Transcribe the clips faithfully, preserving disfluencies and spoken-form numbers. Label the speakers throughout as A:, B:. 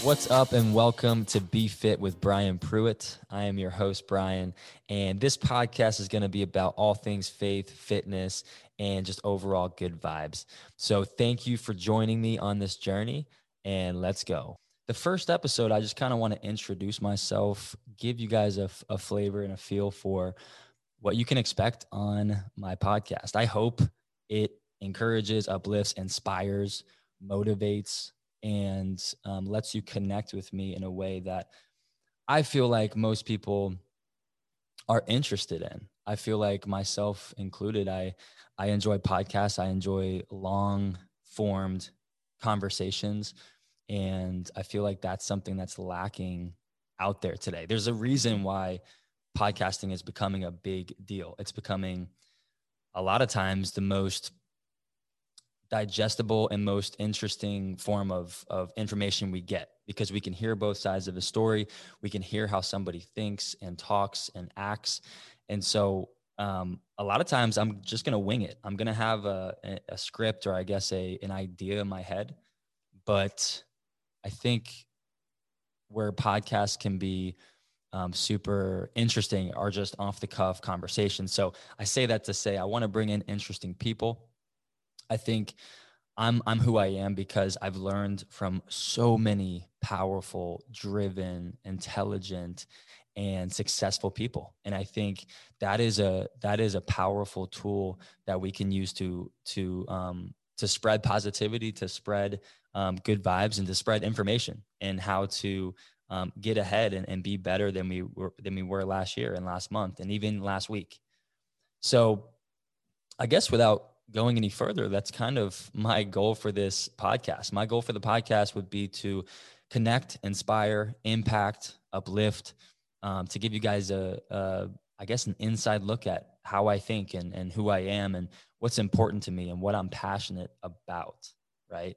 A: What's up and welcome to Be Fit with Brian Pruitt. I am your host, Brian, and this podcast is going to be about all things faith, fitness, and just overall good vibes. So thank you for joining me on this journey, and let's go. The first episode, I just kind of want to introduce myself, give you guys a, a flavor and a feel for what you can expect on my podcast. I hope it encourages, uplifts, inspires, motivates, and um, lets you connect with me in a way that I feel like most people are interested in. I feel like myself included, I, I enjoy podcasts. I enjoy long formed conversations. And I feel like that's something that's lacking out there today. There's a reason why podcasting is becoming a big deal. It's becoming a lot of times the most digestible and most interesting form of, of information we get, because we can hear both sides of the story. We can hear how somebody thinks and talks and acts. And so um, a lot of times I'm just going to wing it. I'm going to have a, a script, or I guess a, an idea in my head. But I think where podcasts can be um, super interesting are just off the cuff conversations. So I say that to say, I want to bring in interesting people. I think I'm I'm who I am because I've learned from so many powerful, driven, intelligent, and successful people. And I think that is a that is a powerful tool that we can use to to um, to spread positivity, to spread um, good vibes, and to spread information and how to um, get ahead and, and be better than we were than we were last year and last month and even last week. So I guess without going any further, that's kind of my goal for this podcast. My goal for the podcast would be to connect, inspire, impact, uplift, um, to give you guys a, a, I guess, an inside look at how I think and, and who I am and what's important to me and what I'm passionate about, right?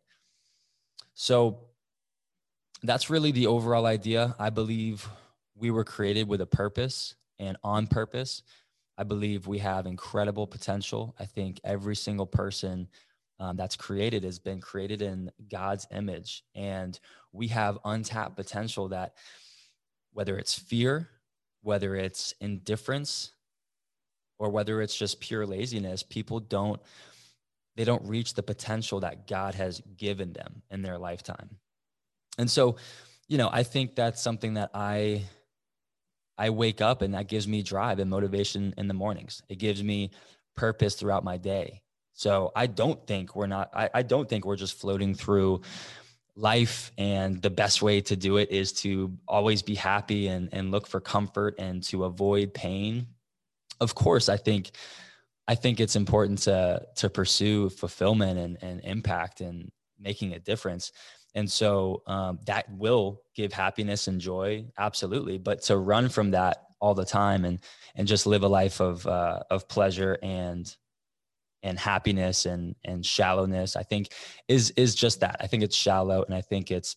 A: So that's really the overall idea. I believe we were created with a purpose and on purpose. I believe we have incredible potential. I think every single person um, that's created has been created in God's image. And we have untapped potential that, whether it's fear, whether it's indifference, or whether it's just pure laziness, people don't, they don't reach the potential that God has given them in their lifetime. And so, you know, I think that's something that I I wake up and that gives me drive and motivation in the mornings. It gives me purpose throughout my day. So I don't think we're not, I, I don't think we're just floating through life. And the best way to do it is to always be happy and, and look for comfort and to avoid pain. Of course, I think, I think it's important to, to pursue fulfillment and, and impact and making a difference. And so um, that will give happiness and joy. Absolutely. But to run from that all the time and, and just live a life of, uh, of pleasure and, and happiness and, and shallowness, I think is, is just that. I think it's shallow. And I think it's,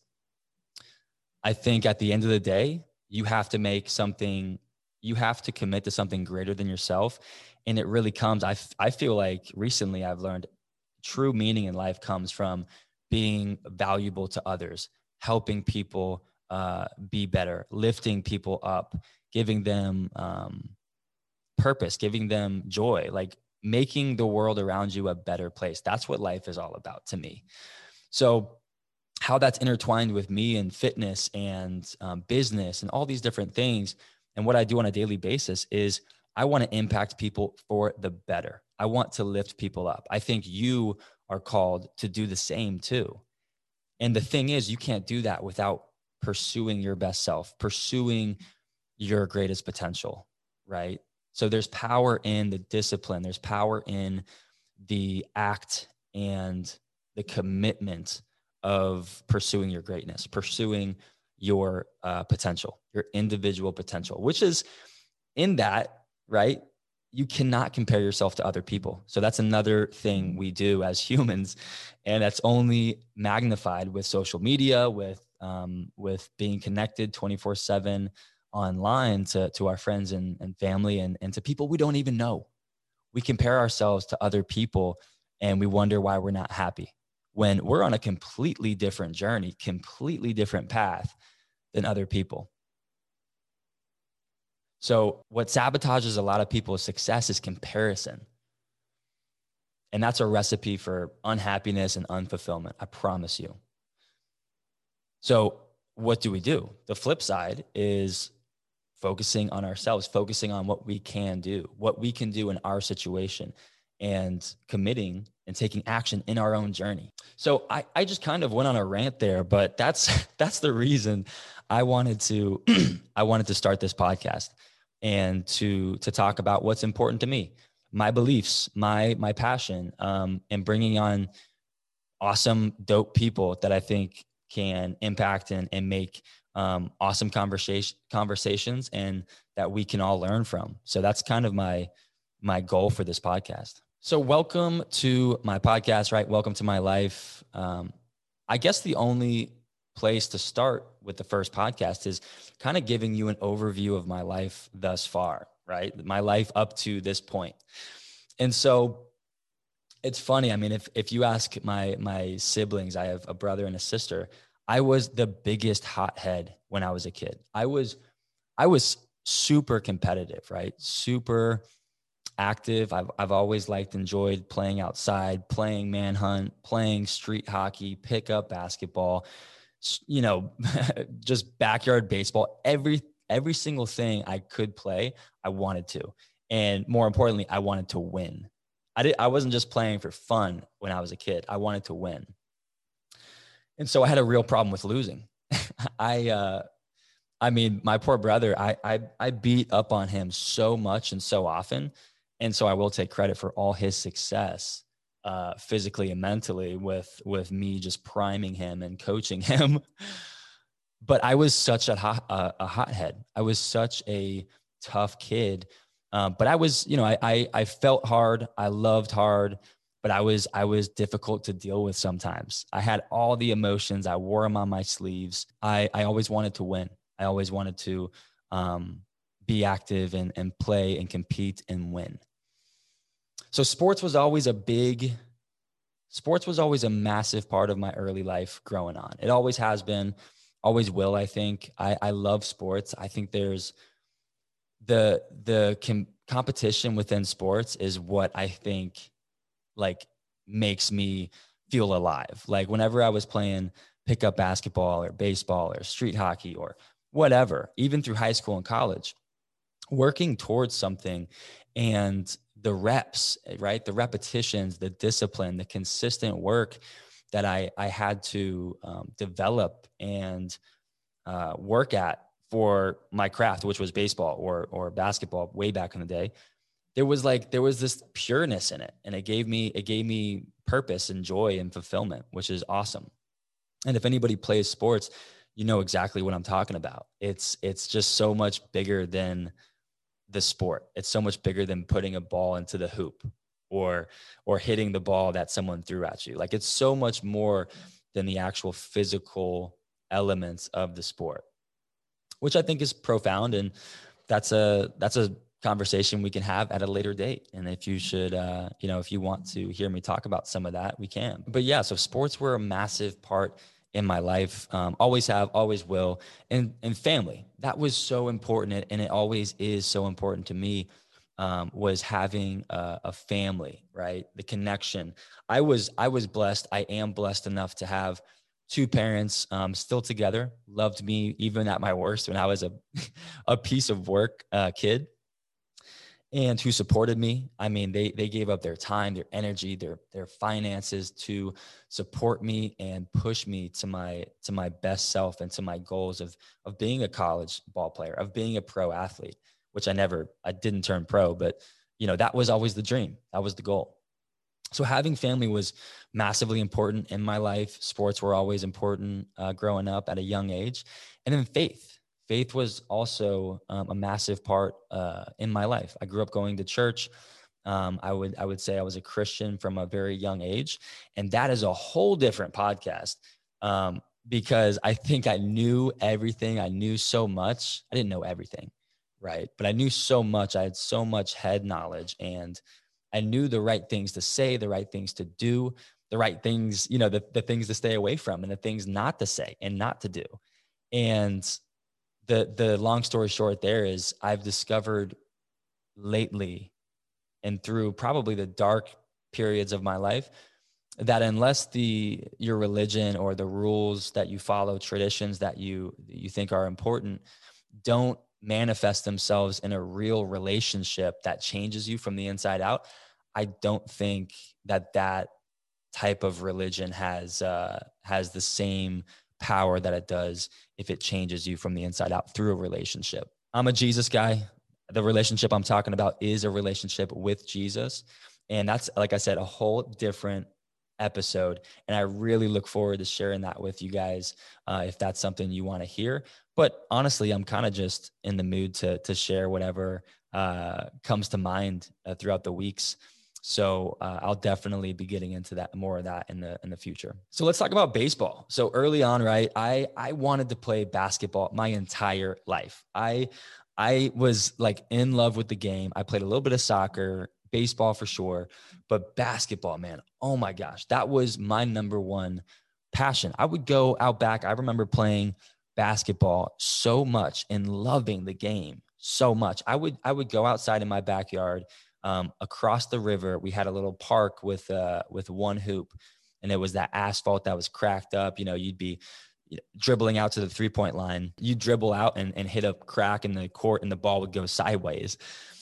A: I think at the end of the day, you have to make something, you have to commit to something greater than yourself. And it really comes, I, I feel like recently I've learned true meaning in life comes from being valuable to others, helping people uh, be better, lifting people up, giving them um, purpose, giving them joy, like making the world around you a better place. That's what life is all about to me. So how that's intertwined with me and fitness and um, business and all these different things, and what I do on a daily basis is I want to impact people for the better. I want to lift people up. I think you are called to do the same too. And the thing is, you can't do that without pursuing your best self, pursuing your greatest potential, right? So there's power in the discipline. There's power in the act and the commitment of pursuing your greatness, pursuing your uh, potential, your individual potential, which is in that, right? You cannot compare yourself to other people. So that's another thing we do as humans. And that's only magnified with social media, with, um, with being connected twenty-four seven online to, to our friends and, and family and, and to people we don't even know. We compare ourselves to other people and we wonder why we're not happy. when we're on a completely different journey, completely different path than other people. So what sabotages a lot of people's success is comparison. And that's a recipe for unhappiness and unfulfillment, I promise you. So what do we do? The flip side is focusing on ourselves, focusing on what we can do, what we can do in our situation, and committing and taking action in our own journey. So I, I just kind of went on a rant there, but that's that's the reason I wanted to I wanted to start this podcast and to to talk about what's important to me, my beliefs, my my passion, um, and bringing on awesome, dope people that I think can impact and, and make um, awesome conversation conversations and that we can all learn from. So that's kind of my my goal for this podcast. So welcome to my podcast, right? Welcome to my life. Um, I guess the only place to start with the first podcast is kind of giving you an overview of my life thus far, right? My life up to this point. And so it's funny. I mean, if if you ask my my siblings, I have a brother and a sister. I was the biggest hothead when I was a kid. I was I was super competitive, right? Super active. I've I've always liked, enjoyed playing outside, playing manhunt, playing street hockey, pickup basketball, you know, just backyard baseball. Every every single thing I could play, I wanted to, and more importantly, I wanted to win. I did. I wasn't just playing for fun when I was a kid. I wanted to win. And so I had a real problem with losing. I, uh, I mean, my poor brother, I, I, I beat up on him so much and so often. And so I will take credit for all his success, uh, physically and mentally with, with me just priming him and coaching him. But I was such a hot, uh, a hothead. I was such a tough kid. Um, but I was, you know, I, I, I felt hard. I loved hard, but I was, I was difficult to deal with sometimes. I had all the emotions. I wore them on my sleeves. I, I always wanted to win. I always wanted to um, be active and, and play and compete and win. So sports was always a big, sports was always a massive part of my early life growing on. It always has been, always will. I think I, I love sports. I think there's, the the com- competition within sports is what I think like makes me feel alive. Like whenever I was playing pickup basketball or baseball or street hockey or whatever, even through high school and college, working towards something and the reps, right? The repetitions, the discipline, the consistent work that I, I had to um, develop and uh, work at for my craft, which was baseball or or basketball way back in the day, there was like there was this pureness in it, and it gave me it gave me purpose and joy and fulfillment, which is awesome. And if anybody plays sports, you know exactly what I'm talking about. It's it's just so much bigger than the sport. It's so much bigger than putting a ball into the hoop or or hitting the ball that someone threw at you. Like it's so much more than the actual physical elements of the sport, which I think is profound. And that's a, that's a conversation we can have at a later date. And if you should, uh, you know, if you want to hear me talk about some of that, we can. But yeah, so sports were a massive part in my life. Um, always have, always will. And, and family, that was so important. And it always is so important to me, um, was having a, a family, right? The connection. I was, I was blessed. I am blessed enough to have two parents um, still together, loved me even at my worst when I was a, a piece of work uh, kid, and who supported me. I mean, they they gave up their time, their energy, their their finances to support me and push me to my to my best self and to my goals of of being a college ball player, of being a pro athlete, which I never, I didn't turn pro, but you know, that was always the dream. That was the goal. So having family was massively important in my life. Sports were always important uh, growing up at a young age. And then faith. Faith was also um, a massive part uh, in my life. I grew up going to church. Um, I would I would say I was a Christian from a very young age. And that is a whole different podcast um, because I think I knew everything. I knew so much. I didn't know everything, right? But I knew so much. I had so much head knowledge, and I knew the right things to say, the right things to do. the right things, you know, the, the things to stay away from and the things not to say and not to do. And the, the long story short there is I've discovered lately and through probably the dark periods of my life that unless the, your religion or the rules that you follow, traditions that you, you think are important, don't manifest themselves in a real relationship that changes you from the inside out, I don't think that that type of religion has, uh, has the same power that it does if it changes you from the inside out through a relationship. I'm a Jesus guy. The relationship I'm talking about is a relationship with Jesus. And that's, like I said, a whole different episode. And I really look forward to sharing that with you guys uh, if that's something you want to hear. But honestly, I'm kind of just in the mood to, to share whatever uh, comes to mind uh, throughout the weeks. So uh, I'll definitely be getting into that, more of that in the in the future. So let's talk about baseball. So early on, right, I I wanted to play basketball my entire life. I I was like in love with the game. I played a little bit of soccer, baseball for sure, but basketball, man, oh my gosh, that was my number one passion. I would go out back. I remember playing basketball so much and loving the game so much. I would I would go outside in my backyard. Um, across the river, we had a little park with uh, with one hoop, and it was that asphalt that was cracked up. You know, you'd be dribbling out to the three point line. You dribble out and, and hit a crack in the court, and the ball would go sideways.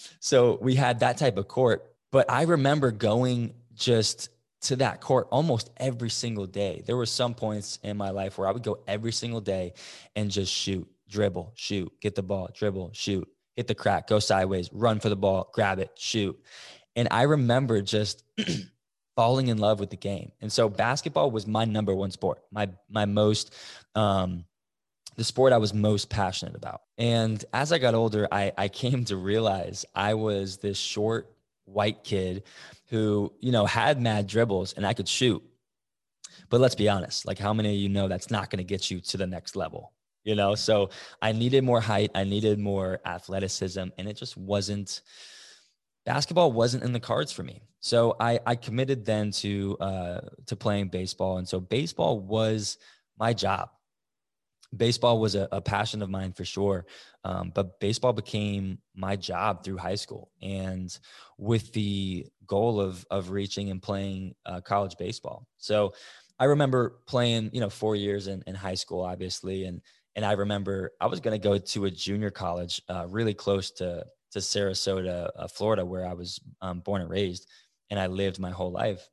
A: So we had that type of court. But I remember going just to that court almost every single day. There were some points in my life where I would go every single day and just shoot, dribble, shoot, get the ball, dribble, shoot, hit the crack, go sideways, run for the ball, grab it, shoot. And I remember just falling in love with the game. And so basketball was my number one sport, my, my most, um, the sport I was most passionate about. And as I got older, I, I came to realize I was this short white kid who, you know, had mad dribbles and I could shoot. But let's be honest, like how many of you know that's not going to get you to the next level? You know, so I needed more height. I needed more athleticism, and it just wasn't, basketball wasn't in the cards for me. So I, I committed then to, uh, to playing baseball. And so baseball was my job. Baseball was a, a passion of mine for sure. Um, but baseball became my job through high school, and with the goal of, of reaching and playing uh, college baseball. So I remember playing, you know, four years in, in high school, obviously. And, And I remember I was going to go to a junior college uh, really close to, to Sarasota, uh, Florida, where I was um, born and raised, and I lived my whole life.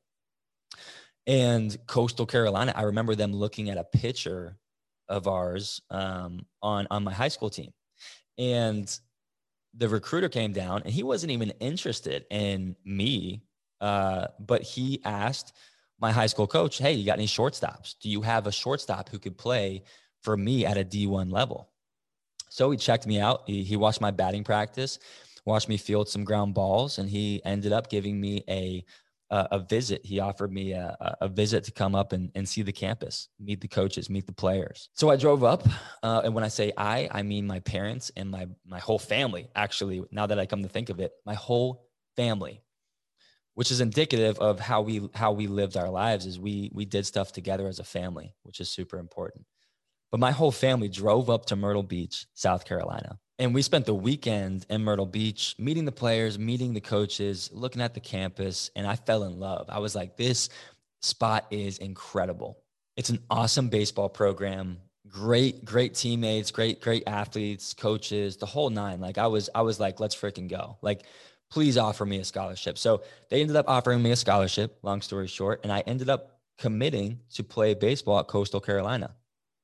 A: And Coastal Carolina, I remember them looking at a picture of ours um, on, on my high school team. And the recruiter came down, and he wasn't even interested in me, uh, but he asked my high school coach, hey, you got any shortstops? Do you have a shortstop who could play for me at a D one level? So he checked me out. He, he watched my batting practice, watched me field some ground balls, and he ended up giving me a, a, a visit. He offered me a, a visit to come up and, and see the campus, meet the coaches, meet the players. So I drove up. Uh, and when I say I, I mean my parents and my, my whole family, actually, now that I come to think of it, my whole family, which is indicative of how we, how we lived our lives, is we, we did stuff together as a family, which is super important. But my whole family drove up to Myrtle Beach, South Carolina. And we spent the weekend in Myrtle Beach, meeting the players, meeting the coaches, looking at the campus. And I fell in love. I was like, this spot is incredible. It's an awesome baseball program. Great, great teammates, great, great athletes, coaches, the whole nine. Like I was, I was like, let's freaking go. Like, please offer me a scholarship. So they ended up offering me a scholarship, long story short. And I ended up committing to play baseball at Coastal Carolina.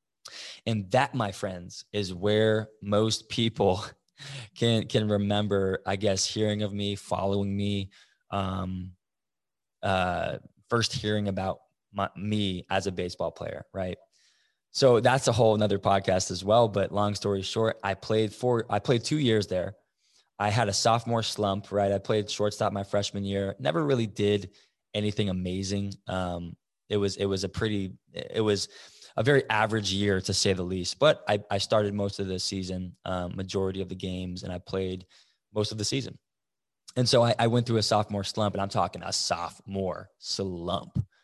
A: And that, my friends, is where most people can can remember, I guess, hearing of me, following me, um, uh, first hearing about my, me as a baseball player, right? So that's a whole another podcast as well. But long story short, I played for I played two years there. I had a sophomore slump, right? I played shortstop my freshman year. Never really did anything amazing. Um, it was it was a pretty it was. a very average year, to say the least. But I, I started most of the season, um, majority of the games, and I played most of the season. And so I, I went through a sophomore slump, and I'm talking a sophomore slump.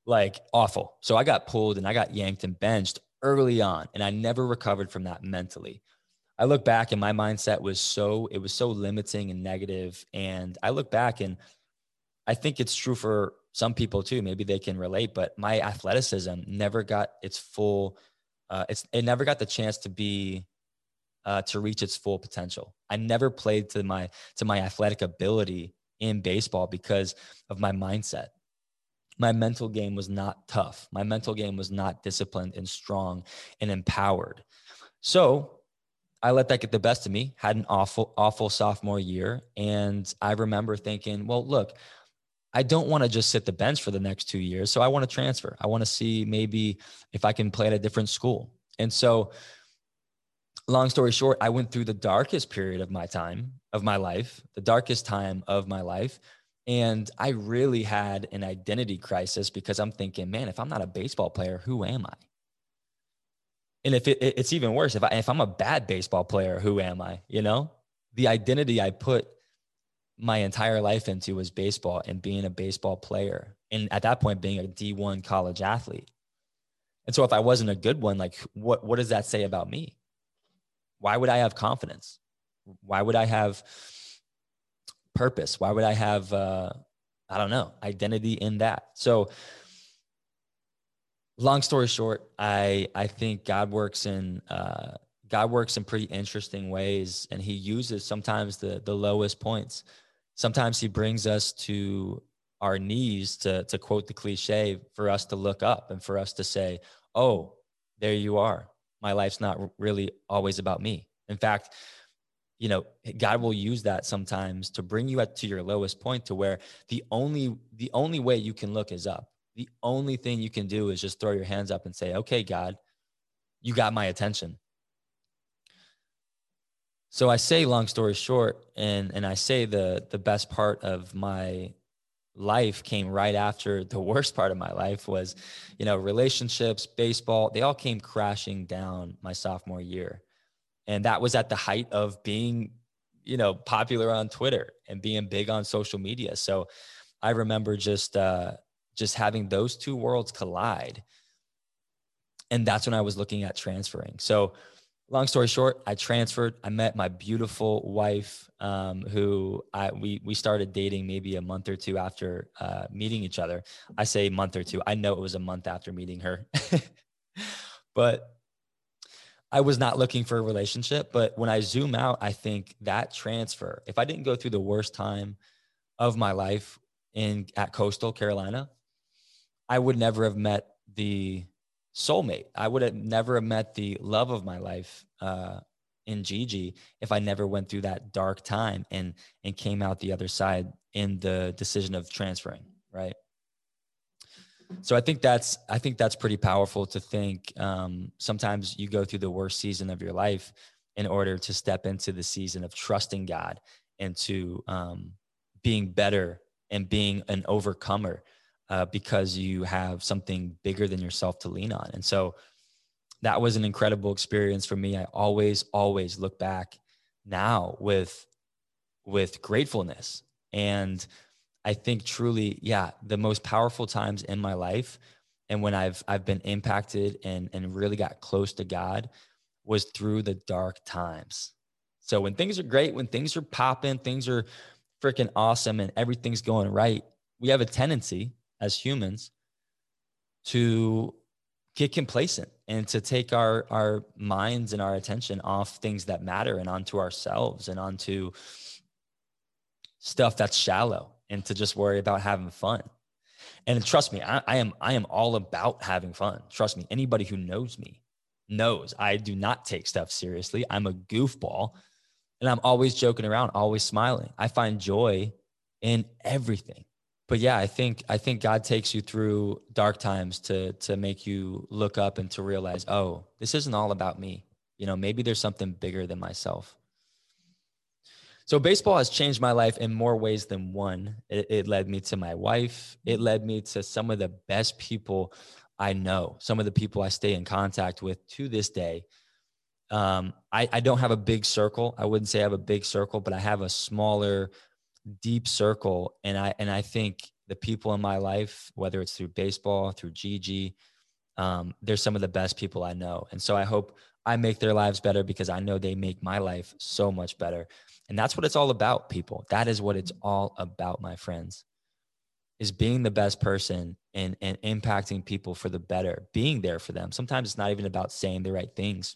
A: like awful. So I got pulled and I got yanked and benched early on, and I never recovered from that mentally. I look back and my mindset was so, it was so limiting and negative. And I look back and I think it's true for some people too. Maybe they can relate, but my athleticism never got its full, uh, it's, it never got the chance to be, uh, to reach its full potential. I never played to my, to my athletic ability in baseball because of my mindset. My mental game was not tough. My mental game was not disciplined and strong and empowered. So I let that get the best of me, had an awful, awful sophomore year. And I remember thinking, well, look, I don't want to just sit the bench for the next two years. So I want to transfer. I want to see maybe if I can play at a different school. And so long story short, I went through the darkest period of my time, of my life, the darkest time of my life. And I really had an identity crisis because I'm thinking, man, if I'm not a baseball player, who am I? And if it, it's even worse, if I, if I'm a bad baseball player, who am I? You know, the identity I put my entire life into was baseball and being a baseball player. And at that point, being a D one college athlete. And so if I wasn't a good one, like what, what does that say about me? Why would I have confidence? Why would I have purpose? Why would I have, uh, I don't know, identity in that? So long story short, I, I think God works in, uh, God works in pretty interesting ways, and he uses sometimes the, the lowest points. Sometimes he brings us to our knees, to, to quote the cliche, for us to look up and for us to say, oh, there you are. My life's not really always about me. In fact, you know, God will use that sometimes to bring you at to your lowest point, to where the only, the only way you can look is up. The only thing you can do is just throw your hands up and say, okay, God, you got my attention. So I say, long story short, and, and I say the, the best part of my life came right after the worst part of my life was, you know, relationships, baseball, they all came crashing down my sophomore year. And that was at the height of being, you know, popular on Twitter and being big on social media. So I remember just, uh, just having those two worlds collide. And that's when I was looking at transferring. So long story short, I transferred. I met my beautiful wife, um, who I, we, we started dating maybe a month or two after uh, meeting each other. I say month or two. I know it was a month after meeting her, but I was not looking for a relationship. But when I zoom out, I think that transfer, if I didn't go through the worst time of my life in at Coastal Carolina, I would never have met the soulmate. I would have never have met the love of my life uh, in Gigi if I never went through that dark time and and came out the other side in the decision of transferring, right? So I think that's I think that's pretty powerful to think. Um, sometimes you go through the worst season of your life in order to step into the season of trusting God and to um, being better and being an overcomer, uh, because you have something bigger than yourself to lean on. And so that was an incredible experience for me. I always, always look back now with with gratefulness. And I think truly, yeah, the most powerful times in my life and when I've I've been impacted and and really got close to God was through the dark times. So when things are great, when things are popping, things are freaking awesome and everything's going right, we have a tendency as humans to get complacent and to take our our minds and our attention off things that matter and onto ourselves and onto stuff that's shallow, and to just worry about having fun. And trust me, I, I am I am all about having fun. Trust me, anybody who knows me knows I do not take stuff seriously. I'm a goofball, and I'm always joking around, always smiling. I find joy in everything. But yeah, I think I think God takes you through dark times to to make you look up and to realize, oh, this isn't all about me. You know, maybe there's something bigger than myself. So baseball has changed my life in more ways than one. It, it led me to my wife. It led me to some of the best people I know, some of the people I stay in contact with to this day. Um, I, I don't have a big circle. I wouldn't say I have a big circle, but I have a smaller, deep circle. And I, and I think the people in my life, whether it's through baseball, through Gigi, um, they're some of the best people I know. And so I hope I make their lives better because I know they make my life so much better. And that's what it's all about, people. That is what it's all about, my friends, is being the best person and, and impacting people for the better, being there for them. Sometimes it's not even about saying the right things,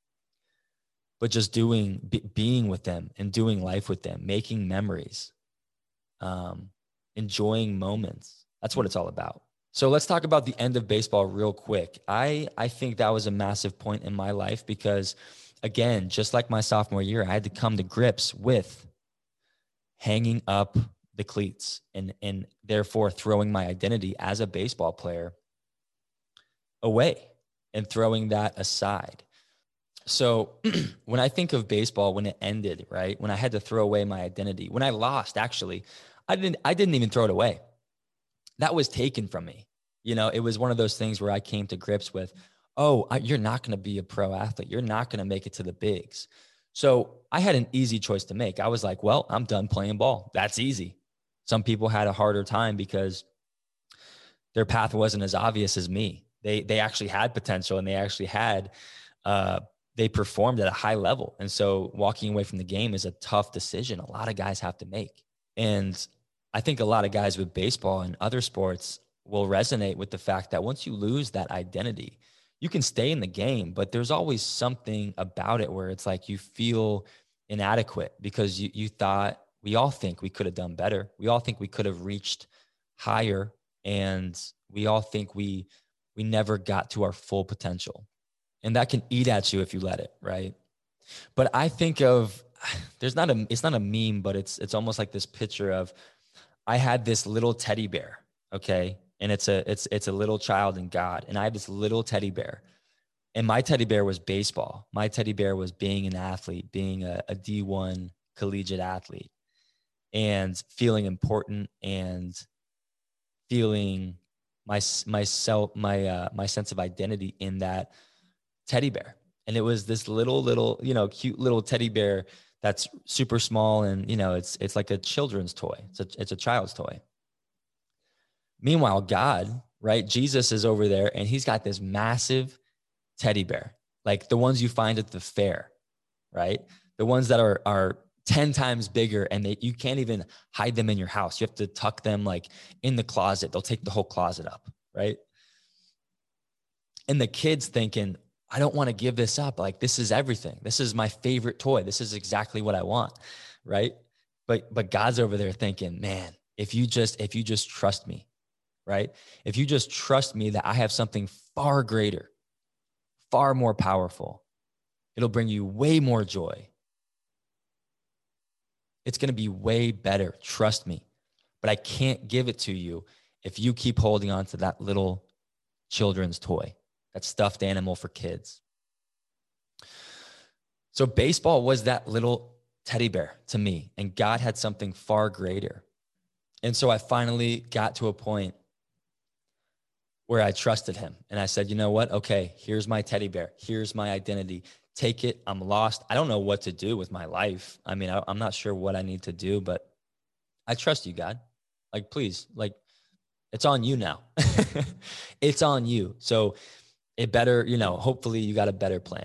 A: but just doing, be, being with them and doing life with them, making memories, um, enjoying moments. That's what it's all about. So let's talk about the end of baseball real quick. I, I think that was a massive point in my life because, again, just like my sophomore year, I had to come to grips with hanging up the cleats and, and therefore throwing my identity as a baseball player away and throwing that aside. So when I think of baseball, when it ended, right, when I had to throw away my identity, when I lost, actually, I didn't, I didn't even throw it away. That was taken from me. You know, it was one of those things where I came to grips with, oh, I, you're not going to be a pro athlete. You're not going to make it to the bigs. So I had an easy choice to make. I was like, well, I'm done playing ball. That's easy. Some people had a harder time because their path wasn't as obvious as me. They, they actually had potential and they actually had, uh, they performed at a high level. And so walking away from the game is a tough decision a lot of guys have to make. And I think a lot of guys with baseball and other sports will resonate with the fact that once you lose that identity, you can stay in the game, but there's always something about it where it's like you feel inadequate because you, you thought, we all think we could have done better. We all think we could have reached higher, and we all think we, we never got to our full potential. And that can eat at you if you let it, right? But I think of, there's not a, it's not a meme, but it's, it's almost like this picture of, I had this little teddy bear, okay? And it's a, it's, it's a little child in God. And I had this little teddy bear. And my teddy bear was baseball. My teddy bear was being an athlete, being a, a D one collegiate athlete, and feeling important and feeling my, myself, my, uh, my sense of identity in that teddy bear. And it was this little, little, you know, cute little teddy bear that's super small. And, you know, it's, it's like a children's toy. It's a, it's a child's toy. Meanwhile, God, right? Jesus is over there and he's got this massive teddy bear, like the ones you find at the fair, right? The ones that are, are ten times bigger and they, you can't even hide them in your house. You have to tuck them like in the closet. They'll take the whole closet up, right? And the kid's thinking, I don't want to give this up. Like, this is everything. This is my favorite toy. This is exactly what I want. Right. But, but God's over there thinking, man, if you just, if you just trust me, right? If you just trust me that I have something far greater, far more powerful, it'll bring you way more joy. It's going to be way better. Trust me. But I can't give it to you if you keep holding on to that little children's toy, that stuffed animal for kids. So baseball was that little teddy bear to me, and God had something far greater. And so I finally got to a point where I trusted him. And I said, you know what? Okay, here's my teddy bear. Here's my identity. Take it. I'm lost. I don't know what to do with my life. I mean, I, I'm not sure what I need to do, but I trust you, God. Like, please, like, it's on you now. It's on you. So it better, you know, hopefully you got a better plan.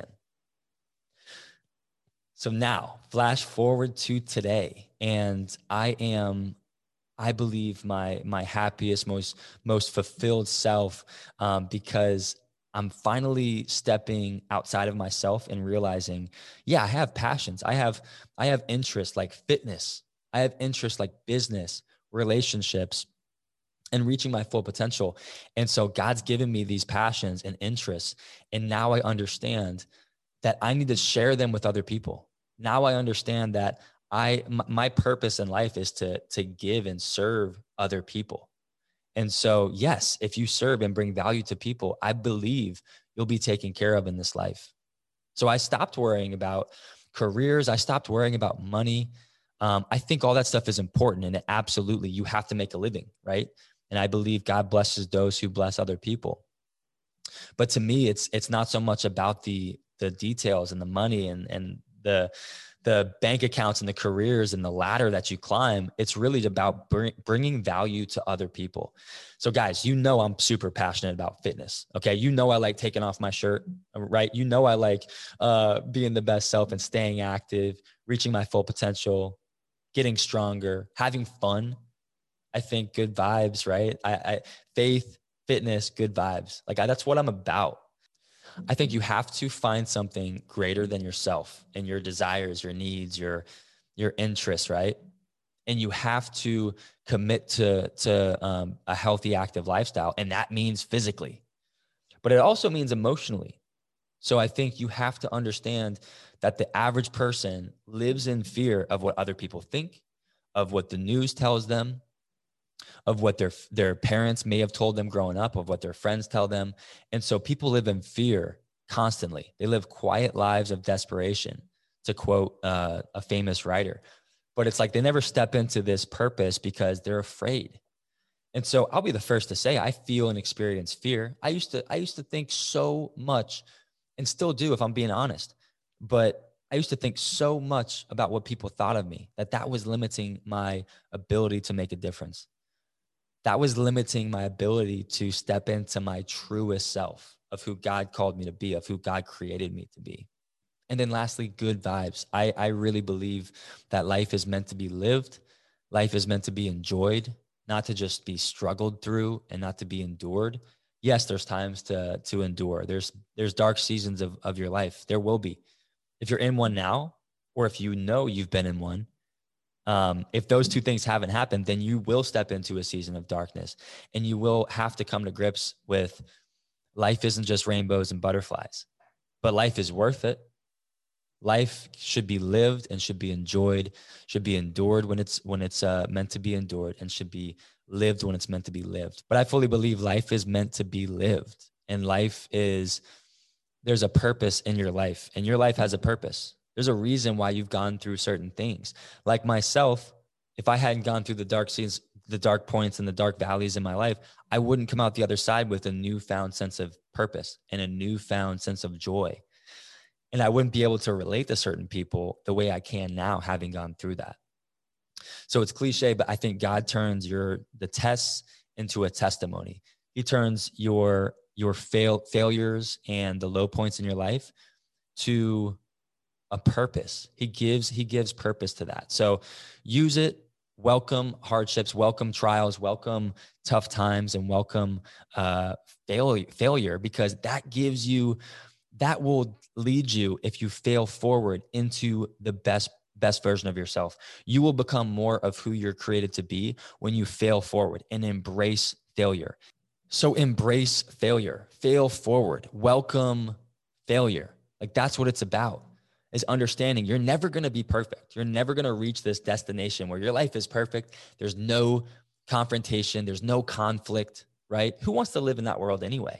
A: So now flash forward to today, and I am, I believe my, my happiest, most, most fulfilled self, um, because I'm finally stepping outside of myself and realizing, yeah, I have passions. I have, I have interests like fitness. I have interests like business, relationships, and reaching my full potential. And so God's given me these passions and interests. And now I understand that I need to share them with other people. Now I understand that I, my purpose in life is to, to give and serve other people. And so, yes, if you serve and bring value to people, I believe you'll be taken care of in this life. So I stopped worrying about careers. I stopped worrying about money. Um, I think all that stuff is important, and absolutely you have to make a living, right? And I believe God blesses those who bless other people. But to me, it's, it's not so much about the, the details and the money and, and the, the bank accounts and the careers and the ladder that you climb. It's really about bring, bringing value to other people. So guys, you know, I'm super passionate about fitness. Okay. You know, I like taking off my shirt, right? You know, I like uh, being the best self and staying active, reaching my full potential, getting stronger, having fun. I think good vibes, right? I, I faith, fitness, good vibes. Like I, that's what I'm about. I think you have to find something greater than yourself and your desires, your needs, your, your interests, right? And you have to commit to, to um, a healthy, active lifestyle. And that means physically, but it also means emotionally. So I think you have to understand that the average person lives in fear of what other people think, of what the news tells them, of what their, their parents may have told them growing up, of what their friends tell them. And so people live in fear constantly. They live quiet lives of desperation, to quote uh, a famous writer. But it's like they never step into this purpose because they're afraid. And so I'll be the first to say I feel and experience fear. I used to I used to think so much, and still do if I'm being honest. But I used to think so much about what people thought of me that that was limiting my ability to make a difference. That was limiting my ability to step into my truest self of who God called me to be, of who God created me to be. And then lastly, good vibes. I, I really believe that life is meant to be lived. Life is meant to be enjoyed, not to just be struggled through and not to be endured. Yes, there's times to, to endure. There's, there's dark seasons of, of your life. There will be. If you're in one now, or if you know you've been in one, um, if those two things haven't happened, then you will step into a season of darkness, and you will have to come to grips with life isn't just rainbows and butterflies, but life is worth it. Life should be lived and should be enjoyed, should be endured when it's when it's uh, meant to be endured, and should be lived when it's meant to be lived. But I fully believe life is meant to be lived, and life is, there's a purpose in your life, and your life has a purpose. There's a reason why you've gone through certain things. Like myself, if I hadn't gone through the dark seasons, the dark points and the dark valleys in my life, I wouldn't come out the other side with a newfound sense of purpose and a newfound sense of joy. And I wouldn't be able to relate to certain people the way I can now, having gone through that. So it's cliche, but I think God turns your, the tests into a testimony. He turns your, your fail, failures and the low points in your life to a purpose. He gives, he gives purpose to that. So use it, welcome hardships, welcome trials, welcome tough times, and welcome uh, failure, failure, because that gives you, that will lead you, if you fail forward, into the best, best version of yourself. You will become more of who you're created to be when you fail forward and embrace failure. So embrace failure, fail forward, welcome failure. Like that's what it's about, is understanding you're never going to be perfect. You're never going to reach this destination where your life is perfect. There's no confrontation. There's no conflict, right? Who wants to live in that world anyway?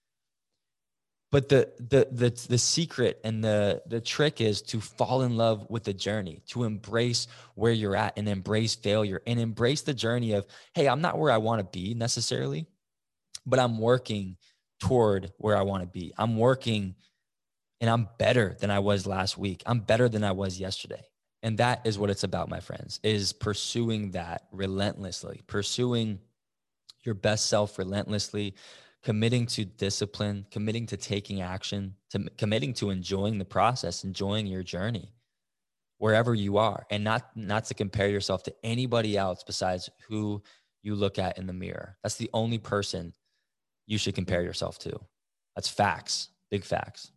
A: But the, the, the, the secret and the, the trick is to fall in love with the journey, to embrace where you're at and embrace failure and embrace the journey of, hey, I'm not where I want to be necessarily, but I'm working toward where I want to be. I'm working and I'm better than I was last week. I'm better than I was yesterday. And that is what it's about, my friends, is pursuing that relentlessly, pursuing your best self relentlessly, committing to discipline, committing to taking action, to committing to enjoying the process, enjoying your journey wherever you are, and not, not to compare yourself to anybody else besides who you look at in the mirror. That's the only person you should compare yourself to. That's facts, big facts.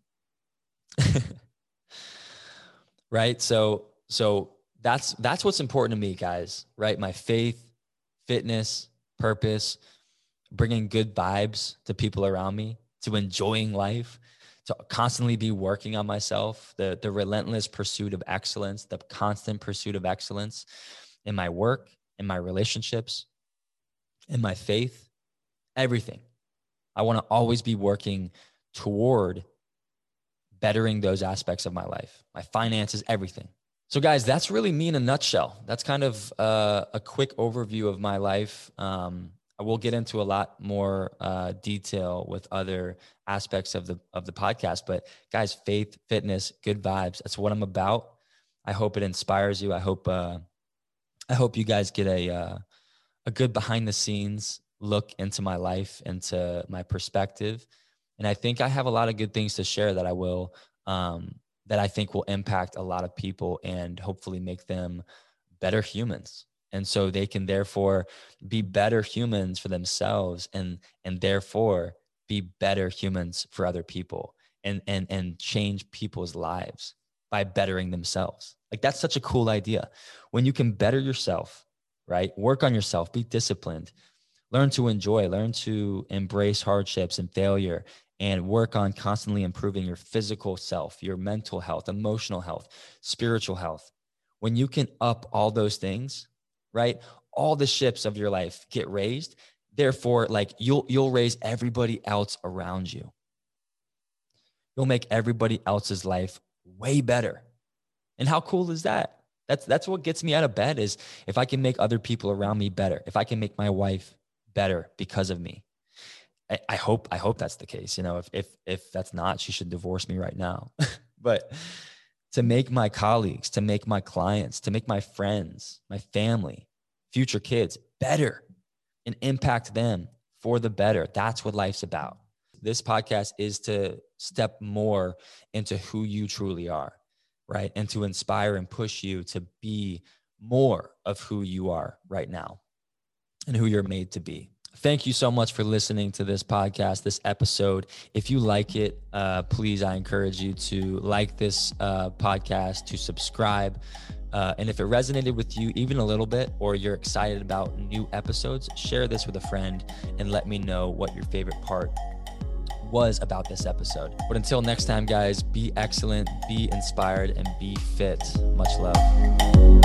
A: Right? So, so that's, that's what's important to me, guys, right? My faith, fitness, purpose, bringing good vibes to people around me, to enjoying life, to constantly be working on myself, the, the relentless pursuit of excellence, the constant pursuit of excellence in my work, in my relationships, in my faith, everything. I want to always be working toward bettering those aspects of my life, my finances, everything. So guys, that's really me in a nutshell. That's kind of uh, a quick overview of my life. Um, I will get into a lot more uh, detail with other aspects of the, of the podcast, but guys, faith, fitness, good vibes. That's what I'm about. I hope it inspires you. I hope, uh, I hope you guys get a, uh, a good behind the scenes look into my life, into my perspective. And I think I have a lot of good things to share that I will, um, that I think will impact a lot of people and hopefully make them better humans. And so they can therefore be better humans for themselves, and, and therefore be better humans for other people, and, and, and change people's lives by bettering themselves. Like, that's such a cool idea. When you can better yourself, right? Work on yourself, be disciplined, learn to enjoy, learn to embrace hardships and failure, and work on constantly improving your physical self, your mental health, emotional health, spiritual health. When you can up all those things, right? All the ships of your life get raised. Therefore, like, you'll, you'll raise everybody else around you. You'll make everybody else's life way better. And how cool is that? That's, that's what gets me out of bed, is if I can make other people around me better, if I can make my wife better because of me. I, I hope, I hope that's the case. You know, if, if, if that's not, she should divorce me right now. But to make my colleagues, to make my clients, to make my friends, my family, future kids better, and impact them for the better. That's what life's about. This podcast is to step more into who you truly are, right? And to inspire and push you to be more of who you are right now and who you're made to be. Thank you so much for listening to this podcast, this episode. If you like it, uh, please, I encourage you to like this uh, podcast, to subscribe. Uh, and if it resonated with you even a little bit, or you're excited about new episodes, share this with a friend and let me know what your favorite part was about this episode. But until next time, guys, be excellent, be inspired, and be fit. Much love.